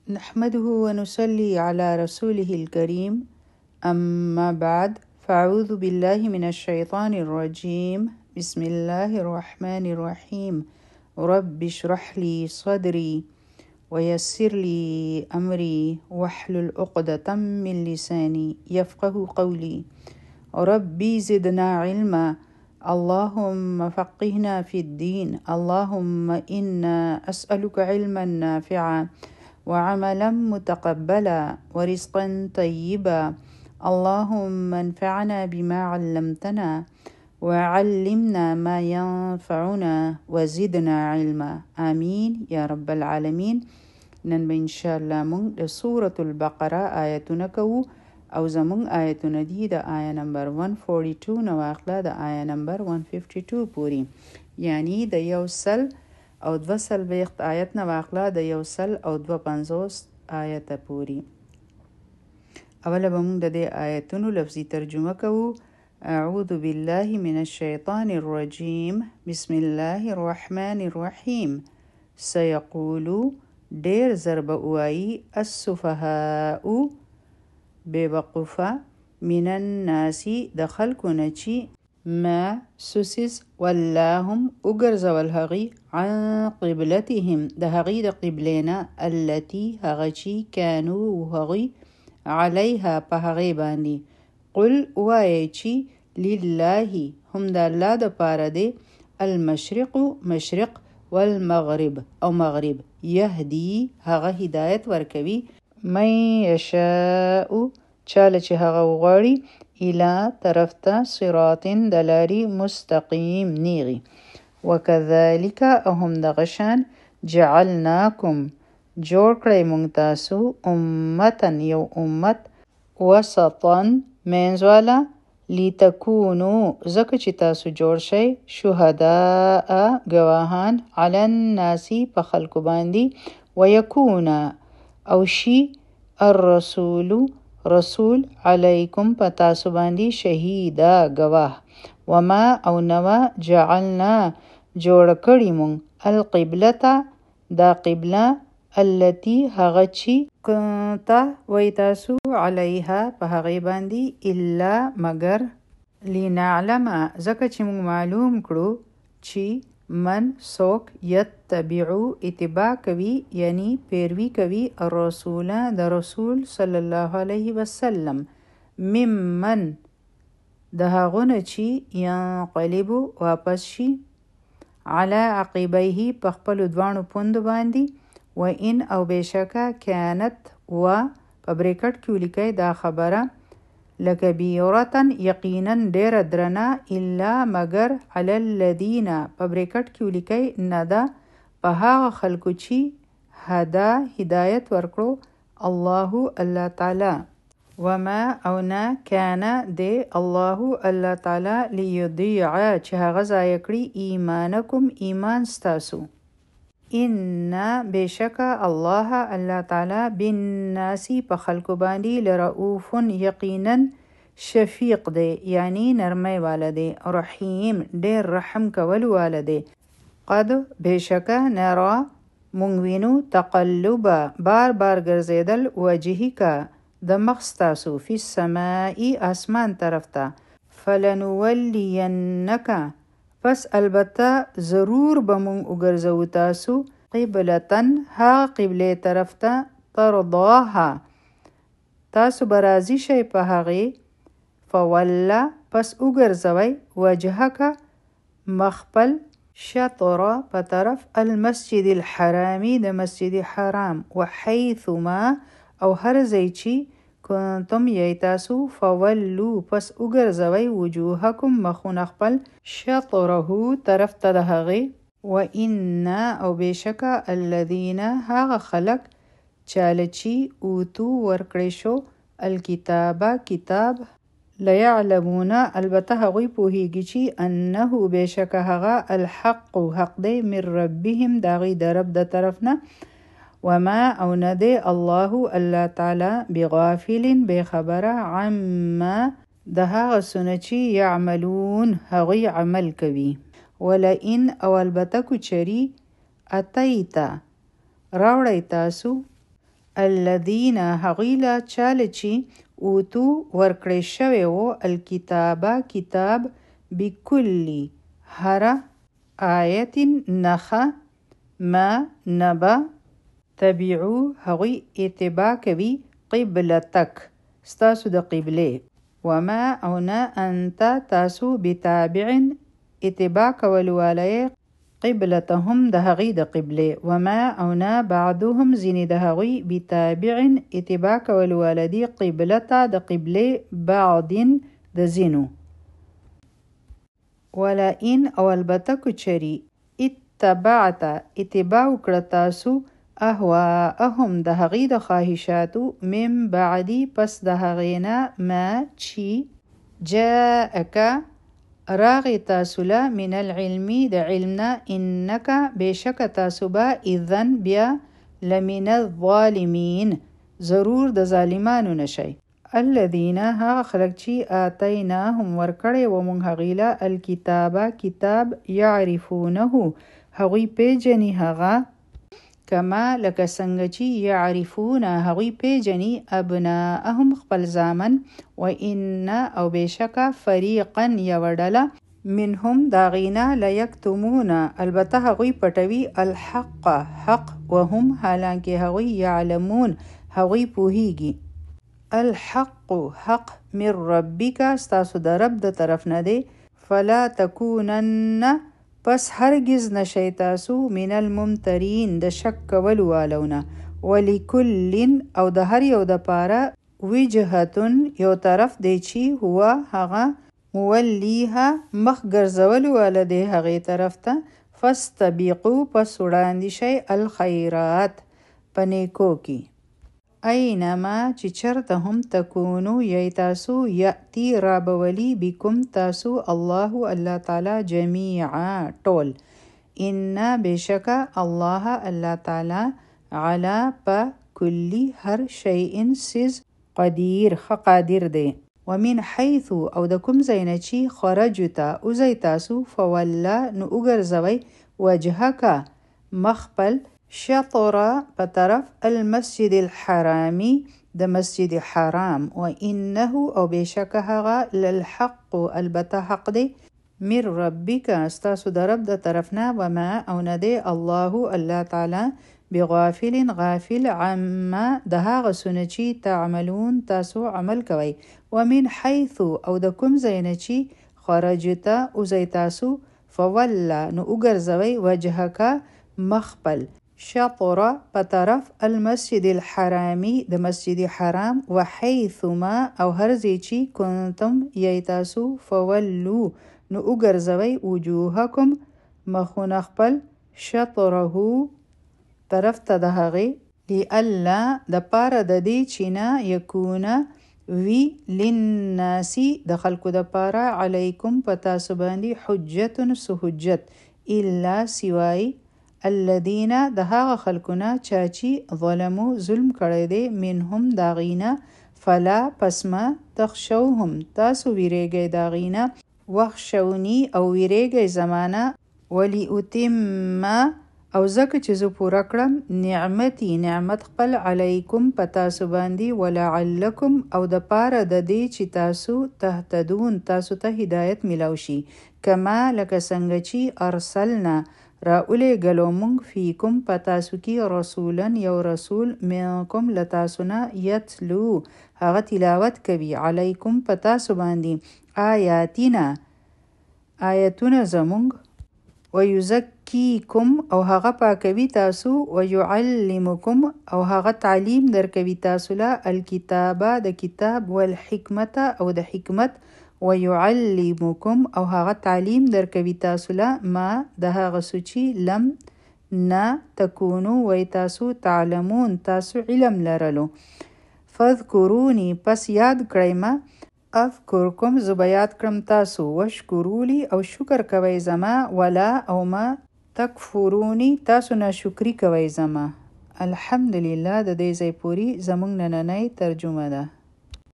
نحمده ونصلي على رسوله الكريم أما بعد فأعوذ بالله من الشيطان الرجيم بسم الله الرحمن الرحيم رب اشرح لي صدري ويسر لي أمري واحلل عقدة من لساني يفقه قولي ربي زدنا علما اللهم فقهنا في الدين اللهم إنا أسألك علما نافعا وعملا متقبلا ورزقا طيبا اللهم انفعنا بما علمتنا وعلمنا ما ينفعنا وزدنا علما آمين يا رب العالمين. نن به انشاءالله مونږ د سورة البقره آیتونه کوو او زمونږ آیتونه دي د آیه نمبر 142 نه واخله د آیه نمبر 152 پوری، یعنی د یو سل او 240 آیت نه واخله د یو سل او 250 آیت پوری. اوله به مونږ د دې آیتونو لفظي ترجمه کوو. اعوذ بالله من الشیطان الرجیم بسم الله الرحمن الرحیم. سیقولو ډیر ضرب اوایی السفهاء بوقفه من الناس د خلکو نه چې ما سوسیس واللهم اگرزول هغی عن قبلتهم د هغی د قبلینا التي هغه چې کانو هغی علیها په هغی باندې. قل وایي چې لله هم د الله د پاره دی المشرق مشرق والمغرب او مغرب یهدی هغه هدایت ورکوي من یشاء چاله چې هغه وغواړي الى طرف ته صراط دلاری مستقیم نیغي. وکذالک او هم دغه شان جعلناکم جوړ کړی مونږ تاسو امتن یو امت وسطا منځواله لتکونو ځکه چې تاسو جوړ شئ شهداء گواهان علی الناس په خلکو باندې ویکون او شي الرسول رسول علیکم په تاسو باندې شهیدا گواه. وما او نوا جعلنا جوړ کړی مونږ القبلة دا قبله التي هغه چې کنتا وای تاسو علیها په هغه باندې الا مگر لنعلم ځکه چې موږ معلوم کړو چې من سوک یتبعو اتباع کوي یعنی پیروي کوي الرسول د رسول صلی الله علیه وسلم ممن د هغونه چې ینقلبو واپس شي علی عقبیه په خپل دوانو پوند باندې. و ان او بشکه کانت و په بریکټ کې ولیکئ دا خبره لکبیرتن یقینا ډیره درنه الا مگر علی الذین په بریکټ کې ولیکئ نه ده په هغه خلکو چې هدا هدایت ورکړو الله الله تعالی. وما او نه کان دی الله الله تعالی لیضیع چې هغه ضایع کړي ایمانکم ایمان ستاسو. ان بشکه الله الله تعالی بالناس په خلکو باندې لرؤوف یقینا شفیق دی یعنی نرمۍ والا دی رحیم ډیر رحم کول والا دی. قد بشکه نرا مونږ وینو تقلب بار بار ګرځیدل وجهک د مخ ستاسو فی السماء اسمان طرف ته فلنولینک پس البته ضرور به مونږ وګرځو تاسو قبلتن ها قبله طرف ته ترضاها تاسو برازي شي په هغه فولا پس وګرځوي وجهک مخبل شطر په طرف المسجد الحرامي د مسجد حرام وحيثما او هر ځای چې کنتم یی تاسو فولو پس وګرځوي وجوهکم مخونه خپل شطره طرف ته د هغې. و ان او بشکه الذین هغه خلق چاله چې اوتو ورکړی شو الکتابه کتاب لیعلمون البته هغوی پوهیږي چې انه بشکه هغه الحق حق دی من ربهم د هغوی د رب د طرف نه. وما او ندی الله الله تعالی بغافل بخبره عما د هغه څه چې یعملون هغوی عمل کوي. ولئن او البته کو چری اتیتا راوړی تاسو الذین هغوی له چاله چې اوتو ورکړی شوی و الکتابه کتاب بکلی هره آیت نخه ما نبه تبعو هغوی اتباع کوي قبلتک ستاسو د قبله وما او نه انت تاسو بتابع اتباع کولوالی قبلتهم د هغوی د قبله وما او نه بعضهم ځینې د هغوی بتابع اتباع کولوالی دي قبلته د قبله بعض د ځینو ولا ان او البته که چري اتبعت اتباع وکړه تاسو اهواءهم د هغې د خواهشاتو من بعدی پس د هغې نه ما چې جاءک راغی تاسو له من العلمي د علم نه انک بېشکه تاسو به اذن بیا لمن الظالمین ضرور د ظالمانو نشئ الذین هغه خلک چې آتیناهم ورکړی و موږ هغې له الکتابه کتاب یعرفونه هغوی پیژني هغه کما لکه څنګه چې یعرفون هغوی پیژني ابناءهم خپل زامن و ان او بېشکه فریقا یوه ډله منهم د هغې نه لیکتمون البته هغوی پټوي الحق حق وهم حالانکې هغوی یعلمون هغوی پوهیږي الحق حق من ربک ستاسو د رب د طرف نه دی فلا تکونن پس هرگز نشئ تاسو من الممترین د شک کولو والونه ولکل او د هر یو دپاره وجهتون یو طرف دی چې هو هغه مولیها مخ ګرځولو واله دی هغې طرف ته فاستبقو پس وړاندې شئ الخیرات په نیکو کې اینما چې چرته هم تکونو یی تاسو یأتی رابولی بکم تاسو الله تعالی جمیعا ټول ان بشکه الله تعالی علی په کلی هر شیء سیز قدیر قادر دی ومن حیث او د کوم ځای نه چې خرجته وځئ تاسو فوله نو وګرځوئ وجهک مخپل شطر په طرف المسجد الحرامي د مسجد حرام و انه او بېشکه هغه للحق البته حق دی من ربک ستاسو د رب د طرف نه وما او نه دی الله تعالی بغافل غافل عما د هغه څه چې تعملون تاسو عمل کوئ ومن حیث او د کوم ځای نه چې خرجته وځئ تاسو فوله نو وګرځوئ وجهک مخپل شطر په طرف المسجد الحرامي د مسجد حرام و حیثما او هر ځای چې کنتم یی تاسو فولو نو وګرځوئ وجوهکم مخونه خپل شطره طرف ته د هغې لئلا د پاره د دې چې نه یکونه وی للناسی د خلکو د پاره علیکم په تاسو باندې حجت سو حجت الا سوای الذین د هغه خلکونه چا چې ظلمو ظلم کړی دی منهم د هغې نه فلا پس ما تخشوهم تاسو ویریږئ د هغې نه واخشوني او ویریږئ زمانه ولأتم او ځکه چې زه پوره کړم نعمتي نعمت خپل علیکم په تاسو باندې ولعلکم او د پاره د دې چې تاسو تهتدون تاسو ته هدایت میلاو شي کما لکه څنګه چې ارسلنا راولېږلو موږ فیکم په تاسو کې رسولا یو رسول منکم له تاسو نه یتلو هغه تلاوت کوي علیکم په تاسو باندې آیاتنا آیتونه زموږ ویزکیکم او هغه پاکوي تاسو ویعلمکم او هغه تعلیم درکوي تاسو له الکتابه د کتاب والحکمت او د حکمت ویعلمکم او هغه تعلیم درکوي تاسو له ما د هغه څه چې لم نه تکونو وی تاسو تعلمون تاسو علم لرلو فذکرونی پس یاد کړئ ما اذکرکم زه به یاد کړم تاسو وشکرولی او شکر کوئ زما ولا او ما تکفرونی تاسو ناشکري کوئ زما الحمدلله د دې ځای پورې زموږ نننۍ ترجمه ده